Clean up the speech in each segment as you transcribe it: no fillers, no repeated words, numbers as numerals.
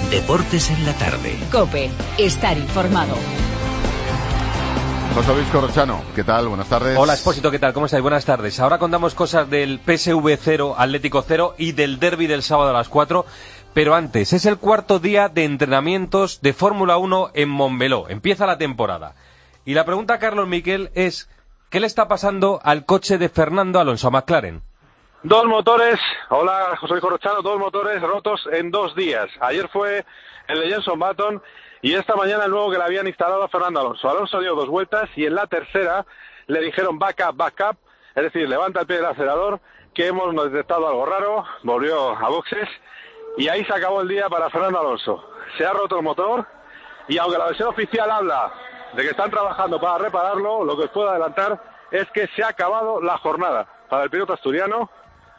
Deportes en la tarde. COPE. Estar informado. José Luis Corrochano, ¿qué tal? Buenas tardes. Hola, Expósito, ¿qué tal? ¿Cómo estáis? Buenas tardes. Ahora contamos cosas del PSV 0, Atlético 0 y del derbi del sábado a las 4. Pero antes, es el cuarto día de entrenamientos de Fórmula 1 en Montmeló. Empieza la temporada. Y la pregunta a Carlos Miquel es, ¿qué le está pasando al coche de Fernando Alonso, a McLaren? Dos motores, hola José Luis Corrochano, dos motores rotos en 2 días. Ayer fue el de Jenson Button y esta mañana el nuevo que le habían instalado a Fernando Alonso. Alonso dio 2 vueltas y en la tercera le dijeron back up, es decir, levanta el pie del acelerador, que hemos detectado algo raro, volvió a boxes y ahí se acabó el día para Fernando Alonso. Se ha roto el motor y aunque la versión oficial habla de que están trabajando para repararlo, lo que os puedo adelantar es que se ha acabado la jornada para el piloto asturiano.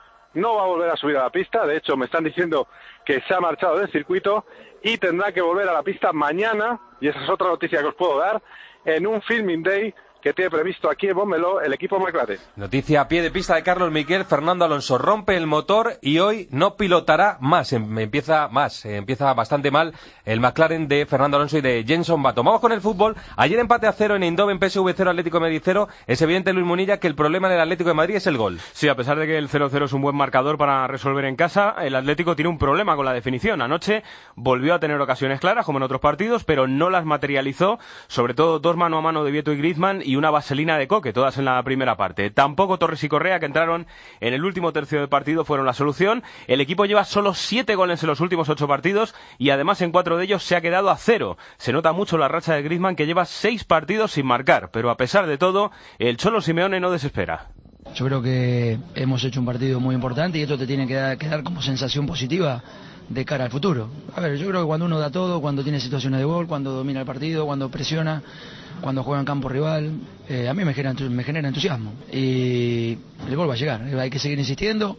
No va a volver a subir a la pista, de hecho me están diciendo que se ha marchado del circuito y tendrá que volver a la pista mañana, y esa es otra noticia que os puedo dar, en un filming day que tiene previsto aquí en Montmeló el equipo McLaren. Noticia a pie de pista de Carlos Miquel. Fernando Alonso rompe el motor y hoy no pilotará más. Empieza bastante mal el McLaren de Fernando Alonso y de Jenson Button. Vamos con el fútbol. Ayer empate a 0 en Eindhoven, PSV 0, Atlético de Madrid 0. Es evidente, Luis Munilla, que el problema en el Atlético de Madrid es el gol. Sí, a pesar de que el 0-0 es un buen marcador para resolver en casa, el Atlético tiene un problema con la definición. Anoche volvió a tener ocasiones claras, como en otros partidos, pero no las materializó. Sobre todo 2 mano a mano de Vieto y Griezmann y una vaselina de Coque, todas en la primera parte. Tampoco Torres y Correa, que entraron en el último tercio del partido, fueron la solución. El equipo lleva solo 7 goles en los últimos 8 partidos y además en 4 de ellos se ha quedado a 0. Se nota mucho la racha de Griezmann, que lleva 6 partidos sin marcar, pero a pesar de todo, el Cholo Simeone no desespera. Yo creo que hemos hecho un partido muy importante y esto te tiene que dar como sensación positiva de cara al futuro. A ver, yo creo que cuando uno da todo, cuando tiene situaciones de gol, cuando domina el partido, cuando presiona, cuando juega en campo rival, a mí me genera entusiasmo y el gol va a llegar, hay que seguir insistiendo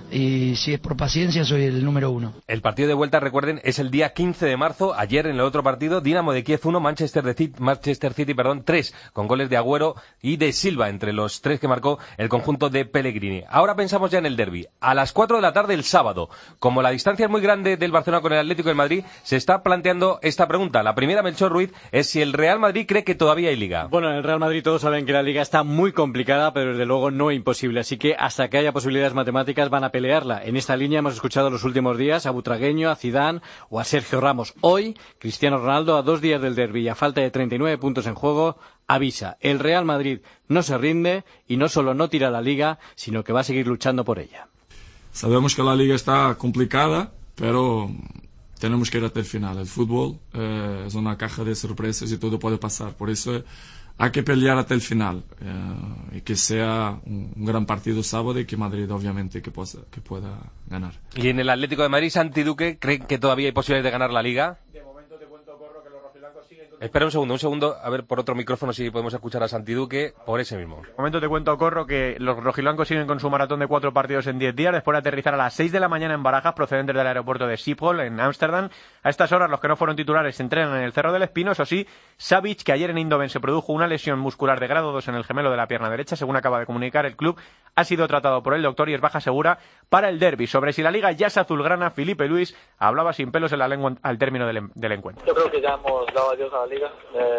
y si es por paciencia soy el número 1. El partido de vuelta, recuerden, es el día 15 de marzo, ayer en el otro partido, Dinamo de Kiev 1, Manchester City 3, con goles de Agüero y de Silva, entre los 3 que marcó el conjunto de Pellegrini. Ahora pensamos ya en el derbi. A las 4 de la tarde el sábado, como la distancia es muy grande del Barcelona con el Atlético de Madrid, se está planteando esta pregunta. La primera, Melchor Ruiz, es si el Real Madrid cree que todavía hay Liga. Bueno, en el Real Madrid todos saben que la Liga está muy complicada, pero desde luego no imposible, así que hasta que haya posibilidades matemáticas van a pelearla. En esta línea hemos escuchado los últimos días a Butragueño, a Zidane o a Sergio Ramos. Hoy, Cristiano Ronaldo, a 2 días del derbi y a falta de 39 puntos en juego, avisa: el Real Madrid no se rinde y no solo no tira la Liga, sino que va a seguir luchando por ella. Sabemos que la Liga está complicada, pero tenemos que ir hasta el final. El fútbol es una caja de sorpresas y todo puede pasar. Por eso hay que pelear hasta el final y que sea un gran partido sábado y que Madrid obviamente que pueda ganar. ¿Y en el Atlético de Madrid, Santi Duque, cree que todavía hay posibilidades de ganar la Liga? De momento te cuento, Corro, que los rojiblancos siguen... Espera un segundo, a ver por otro micrófono si podemos escuchar a Santi Duque, por ese mismo. De momento te cuento, Corro, que los rojiblancos siguen con su maratón de 4 partidos en 10 días, después de aterrizar a las 6 de la mañana en Barajas, procedentes del aeropuerto de Schiphol, en Ámsterdam. A estas horas, los que no fueron titulares se entrenan en el Cerro del Espino. Eso sí, Savic, que ayer en Eindhoven se produjo una lesión muscular de grado 2 en el gemelo de la pierna derecha, según acaba de comunicar el club, ha sido tratado por el doctor y es baja segura para el derbi. Sobre si la Liga ya es azulgrana, Felipe Luis hablaba sin pelos en la lengua al término del encuentro. Yo creo que ya hemos dado adiós a la Liga.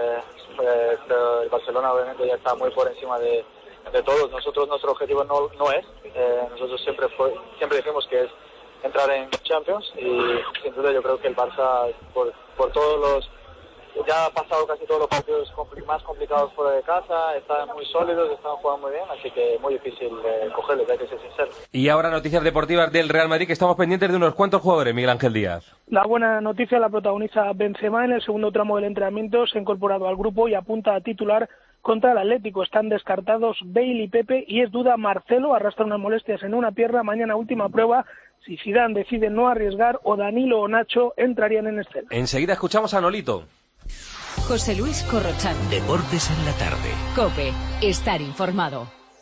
El Barcelona obviamente ya está muy por encima de todos. Nuestro objetivo no es. Nosotros siempre dijimos que es entrar en Champions y sin duda yo creo que el Barça por todos los... Ya ha pasado casi todos los partidos más complicados fuera de casa, están muy sólidos, están jugando muy bien, así que muy difícil cogerles, hay que ser sincero. Y ahora noticias deportivas del Real Madrid, que estamos pendientes de unos cuantos jugadores, Miguel Ángel Díaz. La buena noticia la protagoniza Benzema. En el segundo tramo del entrenamiento se ha incorporado al grupo y apunta a titular contra el Atlético. Están descartados Bale y Pepe y es duda Marcelo, arrastra unas molestias en una pierna. Mañana última prueba, si Zidane decide no arriesgar o Danilo o Nacho entrarían en escena. Enseguida escuchamos a Nolito. José Luis Corrochano. Deportes en la tarde. COPE. Estar informado.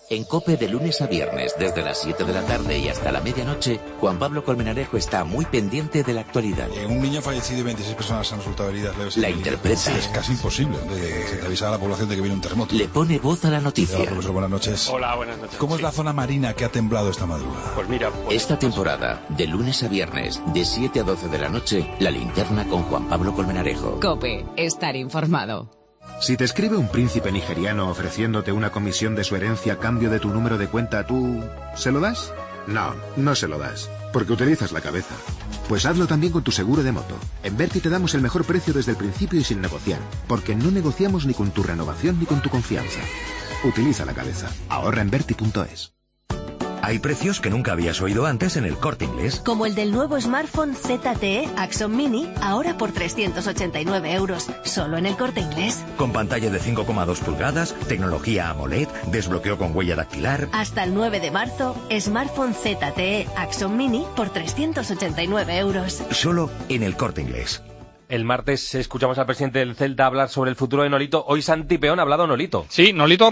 En COPE de lunes a viernes, desde las 7 de la tarde y hasta la medianoche, Juan Pablo Colmenarejo está muy pendiente de la actualidad. Un niño fallecido y 26 personas han resultado heridas leves. La interpreta. Es casi imposible de avisar a la población de que viene un terremoto. Le pone voz a la noticia. Hola, profesor, buenas noches. Hola, buenas noches. ¿Cómo es la zona marina que ha temblado esta madrugada? Pues mira... Esta temporada, de lunes a viernes, de 7 a 12 de la noche, La Linterna con Juan Pablo Colmenarejo. COPE. Estar informado. Si te escribe un príncipe nigeriano ofreciéndote una comisión de su herencia a cambio de tu número de cuenta, ¿tú se lo das? No, no se lo das, porque utilizas la cabeza. Pues hazlo también con tu seguro de moto. En Verti te damos el mejor precio desde el principio y sin negociar, porque no negociamos ni con tu renovación ni con tu confianza. Utiliza la cabeza. Ahorra en Verti.es. Hay precios que nunca habías oído antes en el Corte Inglés. Como el del nuevo smartphone ZTE Axon Mini, ahora por 389 €, solo en el Corte Inglés. Con pantalla de 5,2 pulgadas, tecnología AMOLED, desbloqueo con huella dactilar. Hasta el 9 de marzo, smartphone ZTE Axon Mini por 389 €. Solo en el Corte Inglés. El martes escuchamos al presidente del Celta hablar sobre el futuro de Nolito. Hoy Santi Peón ha hablado Nolito. Sí, Nolito